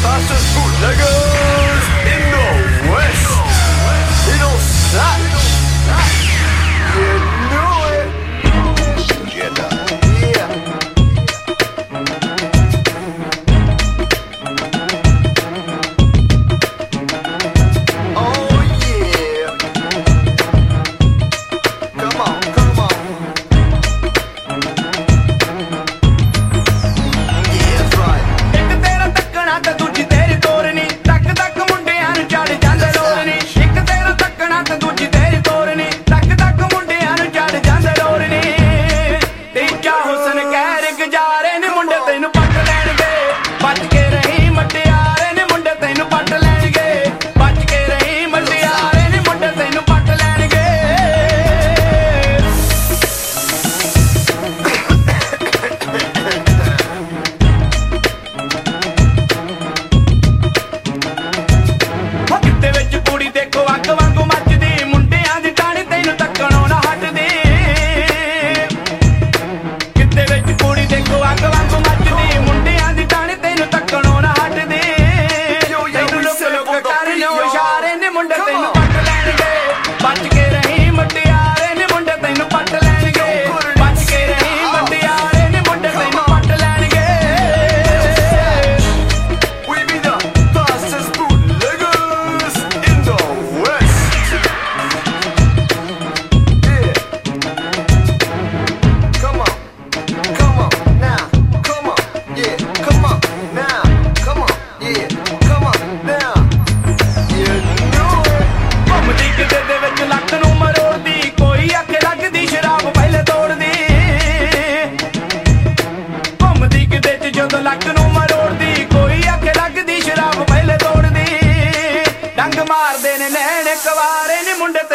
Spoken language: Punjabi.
fastest bootleggers in the West. They don't stop. You know it. Get up. Yeah. Oh yeah. Come on, come on. Yeah, that's right. ਇੱਕ ਤੇਰਾ ਤੱਕਣਾ ਤੇ ਦੂਜੀ ਤੇਰੀ ਤੋਰਨੀ ਤੱਕ ਤੱਕ ਮੁੰਡਿਆਂ ਨੂੰ ਚੜ ਜਾਂਦੇ ਲੋਰਨੀ ਇੱਕ ਤੇਰਾ ਤੱਕਣਾ ਤੇ ਦੂਜੀ ਤੇਰੀ ਤੋਰਨੀ ਤੱਕ ਤੱਕ ਮੁੰਡਿਆਂ ਨੂੰ ਚੜ ਜਾਂਦੇ ਲੋਰਨੀ ਤੀਜਾ ਹੁਸਨ ਕਹਿਰ ਗੁਜ਼ਾਰੇ ਨੇ ਮੁੰਡੇ ਤੈਨੂੰ ਪੱਟ ਲੈਣਗੇ ਬਚ ਕੇ ਰਹੀ ਮਟਿਆਰੇ ਨੇ ਮੁੰਡੇ ਤੈਨੂੰ ਪੱਟ ਲੈਣਗੇ ਬਚ ਕੇ ਰਹੀ ਮਟਿਆਰੇ ਨੇ ਮੁੰਡੇ ਤੈਨੂੰ ਪੱਟ ਲੈਣਗੇ ਹੋ ਕਿਤੇ ਵਿੱਚ ਕੁੜੀ ਦੇਖੋ ਅੱਗ ਵਾਂਗੂ ਮੱਚਦੀ ਮੁੰਡਿਆਂ ਦੀ ਟਾਣੀ ਤੈਨੂੰ ਤੱਕਣੋਂ ਨਾ ਹਟਦੀ ਕਿਤੇ ਵਿੱਚ ਕੁੜੀ ਦੇਖੋ ਅੱਗ ਵਾਂਗੂ ਮੱਚਦੀ ਮੁੰਡਿਆਂ ਦੀ ਟਾਣੀ ਤੈਨੂੰ ਤੱਕਣੋਂ ਨਾ ਹਟਦੀ ਤੈਨੂੰ ਲੋਕ ਲੋਕ ਕਰਨ ਇਸ਼ਾਰੇ ਨੇ ਮੁੰਡੇ ਤੈਨੂੰ ਪੱਟ ਲੈਣਗੇ ਬਚ ਕੇ ਰਹੀ ਮਟਿਆਰੇ ਨੇ ਮੁੰਡੇ ਤੈਨੂੰ ਪੱਟ ਲੈਣਗੇ ਬਚ ਕੇ ਰਹੀ ਮਟਿਆਰੇ ਨੇ ਮੁੰਡੇ ਤੈਨੂੰ ਪੱਟ ਲੈਣਗੇ We be the fastest bootleggers in the West. Yeah. Come on, now, come on, yeah, come on, now, come on, yeah, come on, now. You know it. ਘੁੰਮਦੀ ਕਿਤੇ ਦੇ ਵਿੱਚ ਲੱਕ ਨੂੰ ਮਰੋੜਦੀ ਕੋਈ ਅੱਖ ਲੱਗਦੀ ਸ਼ਰਾਬ ਪਹਿਲੇ ਤੋੜਦੀ ਘੁੰਮਦੀ ਕਿਤੇ ਚ ਜਦੋਂ ਲੱਕ ਨੂੰ ਮਰੋੜਦੀ ਕੋਈ ਅੱਖ ਲੱਗਦੀ ਸ਼ਰਾਬ ਪਹਿਲੇ ਤੋੜਦੀ ਡੰਗ ਮਾਰਦੇ ਨੇ ਨੈਣ ਕਵਾਰੇ ਨੇ ਮੁੰਡੇ